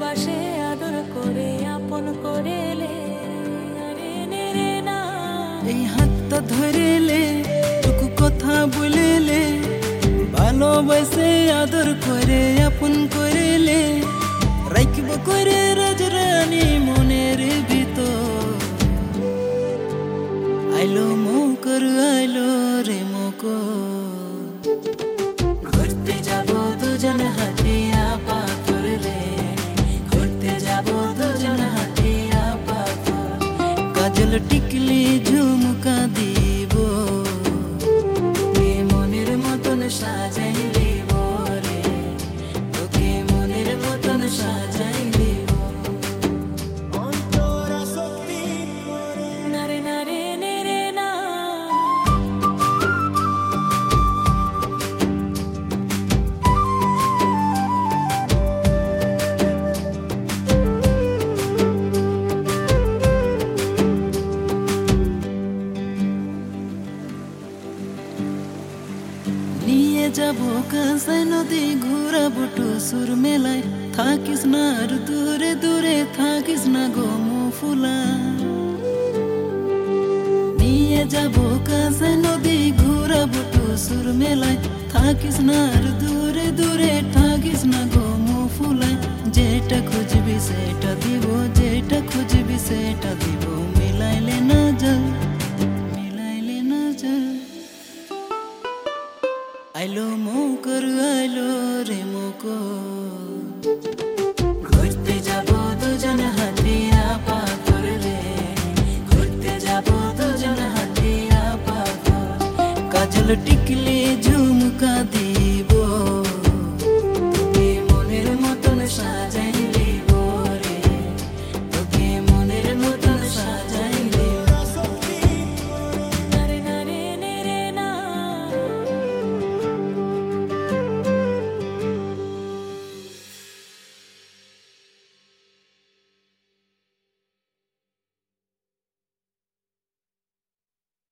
ভালোবাসে আদর করে আপন করে এলে রে নে রে না এই হাতটা ধরেলে টুকু কথা বলেলে ভালোবাসে আদর করে আপন করেলে রাখব করে রাজরানী মনের ভিতর আইলো মকর আইলো রে মকর ঘুরতে যাব দুজন হাতিয়া পাথর রে ঘুরতে যাব দুজন হাতিয়া পাথর কাজল টিকলি ঝুমকা দিব এ মনের মতন সাজাই দিব রে তোকে মনের মতন সাজাই দিব না রে না রে নে রে না নিয়ে যাব কাঁসাই নদী ঘুরাবো টুসুর মেলায় থাকিস না আর দূরে দূরে থাকিস না গো ফুলা নিয়ে যাব কাঁসাই নদী ঘুরাবো টুসুর মেলায় থাকিস না আর দূরে দূরে থাকিস না গো ফুলায় যেটা খুঁজবি সেটা দিব যেটা খুঁজবি সেটা দিব মিলাইলে না যা মিলাইলে না যা আইলো মকর আইলো রে মকর ঘুরতে যাব দুজন হাতিয়া পাথর রে ঘুরতে যাব দুজন হাতিয়া পাথর কাজল টিকলি ঝুমকা